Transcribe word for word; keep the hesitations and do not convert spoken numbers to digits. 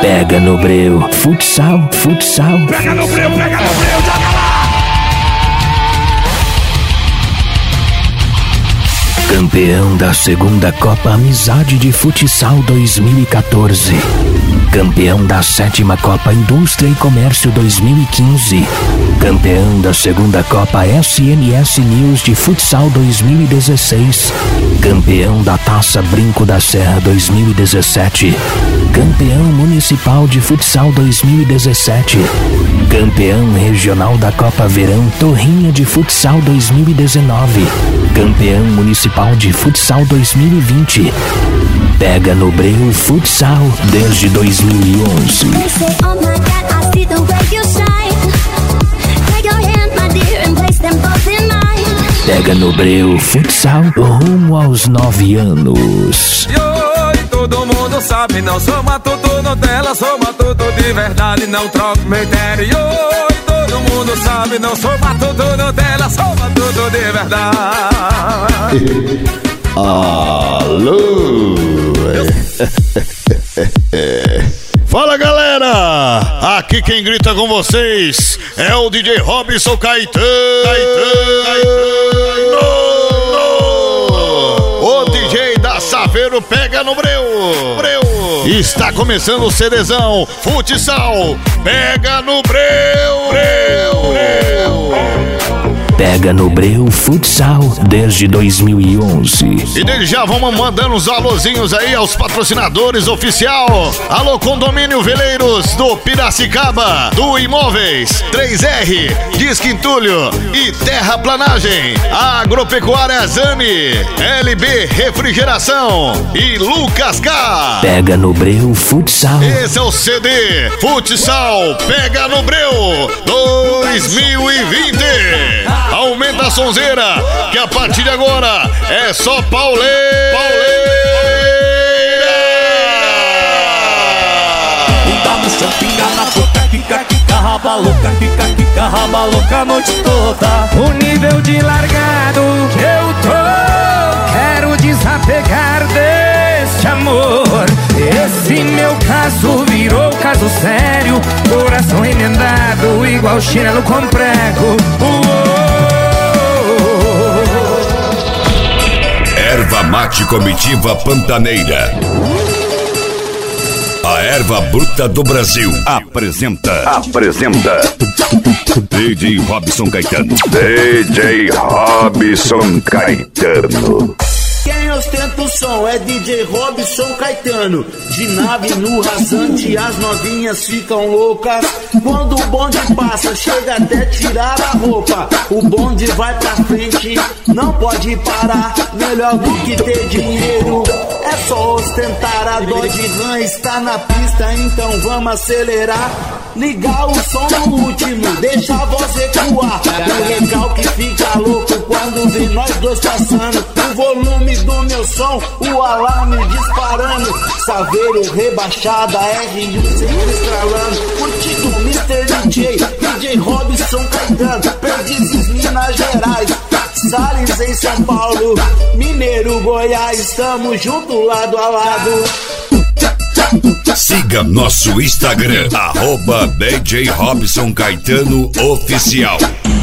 Pega no breu, futsal, futsal. Pega no breu, pega no breu, joga lá! Campeão da segunda Copa Amizade de Futsal dois mil e quatorze. Campeão da sétima Copa Indústria e Comércio dois mil e quinze. Campeão da segunda Copa S M S News de Futsal dois mil e dezesseis. Campeão da Taça Brinco da Serra dois mil e dezessete. Campeão Municipal de Futsal dois mil e dezessete. Campeão Regional da Copa Verão Torrinha de Futsal dois mil e dezenove. Campeão Municipal de Futsal dois mil e vinte. Pega no breu futsal desde dois mil e onze. Pega no breu futsal rumo aos nove anos. E oi, todo mundo sabe, não sou matuto Nutella, sou matuto de verdade, não troco meu interior. Oi, todo mundo sabe, não sou matuto Nutella, sou matuto de verdade. Alô! Fala, galera! Aqui quem grita com vocês é o D J Robson Caetano. Caetano. O D J da Saveiro Pega no Breu. Breu. Está começando o CDzão Futsal Pega no Breu. Breu. Breu. Pega no breu futsal desde dois mil e onze. E desde já vamos mandando uns alôzinhos aí aos patrocinadores oficial. Alô Condomínio Veleiros do Piracicaba, do Imóveis, três R, Disque Entulho e Terraplanagem, Agropecuária Zani, L B Refrigeração e Lucas K. Pega no breu futsal. Esse é o C D Futsal Pega no Breu dois mil e vinte. Aumenta a sonzeira, que a partir de agora é só pauleira. Tá no chão, fica na boca, fica, fica, raba louca, fica, fica, raba louca a noite toda. O nível de largado que eu tô, quero desapegar deste amor. Esse meu caso virou caso sério, coração emendado igual chinelo com prego. Erva Mate Comitiva Pantaneira. A erva bruta do Brasil apresenta. Apresenta. D J Robson Caetano. D J Robson Caetano. Quem ostenta o som é D J Robson Caetano. De nave no rasante, as novinhas ficam loucas. Quando o bonde passa, chega até tirar a roupa. O bonde vai pra frente, não pode parar. Melhor do que ter dinheiro é só ostentar. A Dodge Ram está na pista, então vamos acelerar. Ligar o som no último, deixa a voz recuar. O recalque fica louco quando vê nós dois passando. O volume do meu som, o alarme disparando. Saveiro rebaixada, R um sempre estralando. Curtido mister D J, D J Robson Caetano. Perdizes, Minas Gerais, Salles em São Paulo, Mineiro, Goiás, estamos juntos lado a lado. Siga nosso Instagram, arroba D J Robson Caetano Oficial.